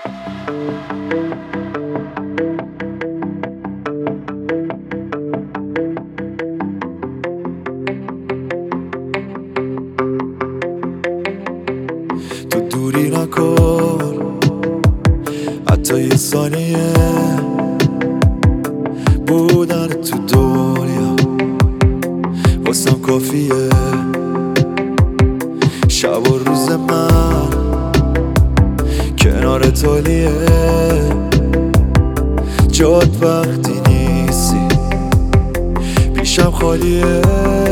تو دوری نکن حتی یه ثانیه، بودن تو دنیا واسم کافیه. شب و روز من کنار تالیه، جاد وقتی نیستی پیشم خالیه.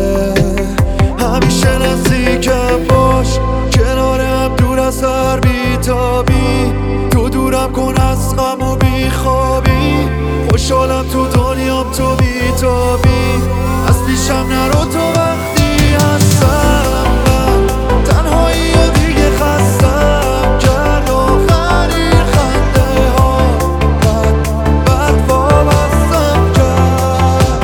همیشه نزدیکم باش، کنارم دور از هر بیتابی. تو دورم کن از غم و بیخوابی، خوشحالم تو دنیام تو بیتابی. از پیشم نرو تو وقتی هستم، من تنهایی و دیگه خستم کرد. آخرین خنده ها بعد وابستم کرد.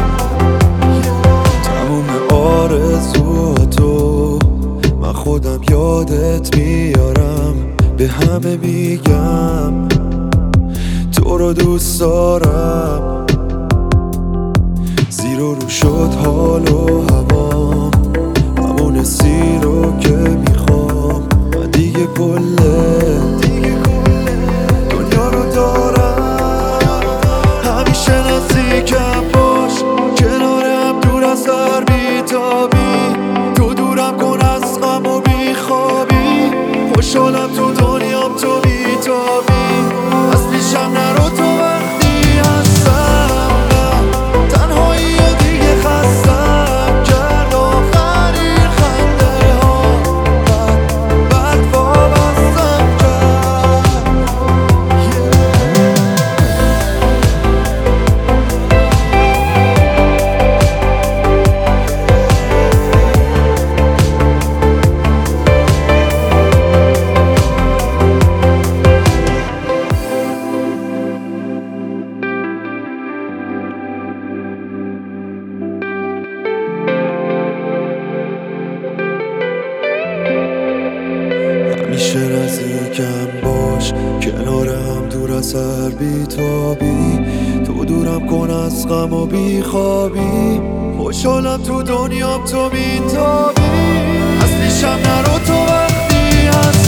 تموم آرزوهاتو من خودم یادت میارم، به همه میگم تو رو دوست دارم. زیر و رو شد حال و هوام، همون حسی رو که میخوام. من دیگه کله دنیا رو دارم. همیشه نزدیکم باش، کنارم دور از هر بیتابی. تو دورم کن از غم و بیخوابی، خوشحالم تو دنیام تو بیتابی. از پیشم نرو تو وقتی هستم، من تنهایی و دیگه خستم کرد. آخرین خنده ها بعد وابستم کرد. همیشه نزدیکم باش، کنارم دور از هر بیتابی. تو دورم کن از غم و بیخوابی، خوشحالم تو دنیام تو بیتابی. از پیشم نرو تو وقتی هست